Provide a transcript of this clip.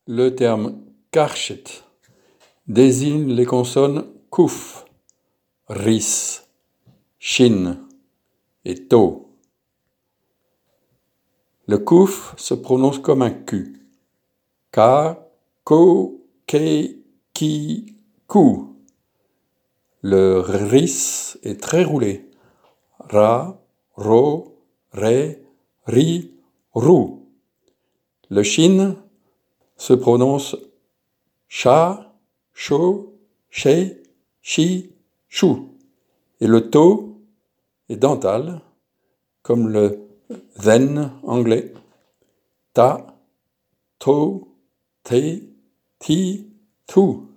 Le terme karchet désigne les consonnes kouf, ris, shin et to. Le kouf se prononce comme un Q. Ka, ko, ke, ki, ku. Le ris est très roulé. Ra, ro, ré, ri, rou. Le shin se prononce cha, cho, che, chi, chou. Et le to est dental, comme le then anglais. Ta, to, te, ti, tu.